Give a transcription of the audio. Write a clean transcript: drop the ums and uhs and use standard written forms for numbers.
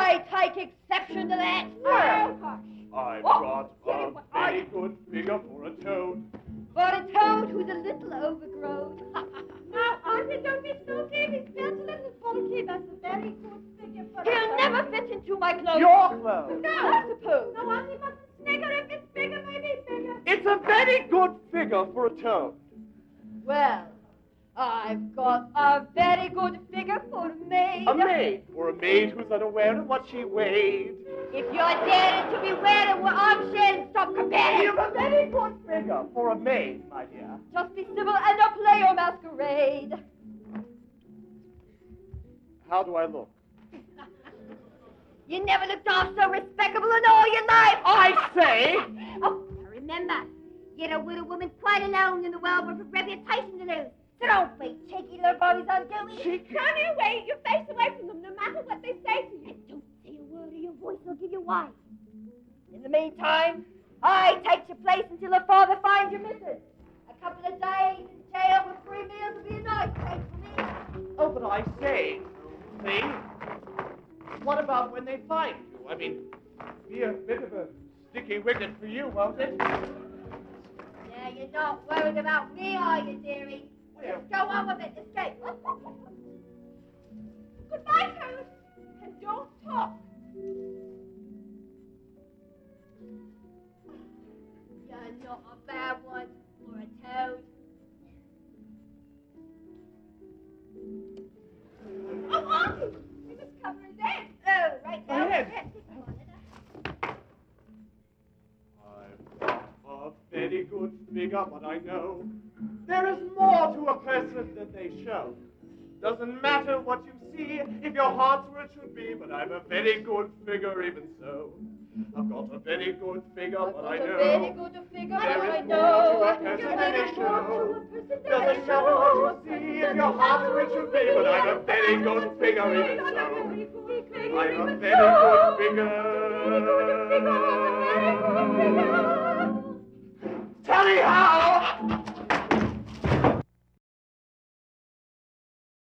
I take exception to that. Oh, hush. I've got a very good figure for a toad. For a toad who's a little overgrown. Now, Auntie, don't be silky. He's built a little bulky. That's a very good figure for a He'll toad. never fit into my clothes. Your clothes. No, I suppose. No, Auntie mustn't snigger. If it's bigger, maybe bigger. It's a very good figure for a toad. Well, I've got a very good figure for a maid. A maid, or a maid who's unaware of what she weighed. If you're daring to be wearing what I'm saying, stop comparing. You've a very good figure for a maid, my dear. Just be civil and don't play your masquerade. How do I look? You never looked half so respectable in all your life. I say! Oh, now remember, you're a widow woman quite alone in the world with a reputation to lose. So don't be cheeky little bodies undoing. Cheeky? Turn your way, your face away from them, no matter what they say to you. And don't say a word or your voice will give you why. In the meantime, I take your place until the father finds your missus. A couple of days in jail with 3 meals would be a nice place for me. Oh, but I say, thing. What about when they find you? I mean, be a bit of a sticky wicket for you, won't it? Yeah, you're not worried about me, are you, dearie? Well, Go on with it, escape. Goodbye, Toad. And don't talk. You're not a bad one for a toad. Oh, Auntie, you must cover his head. Oh, right now. Ahead. Yes, I've got a very good figure, but I know there is more to a person than they show. Doesn't matter what you see, if your heart's where it should be, but I've a very good figure even so. I've got a very good figure, but I know very good figure, there but I is more to a know. person than they show. Doesn't matter what you see, if your heart's where it should be, but I've a very good figure even so. I've a very good figure.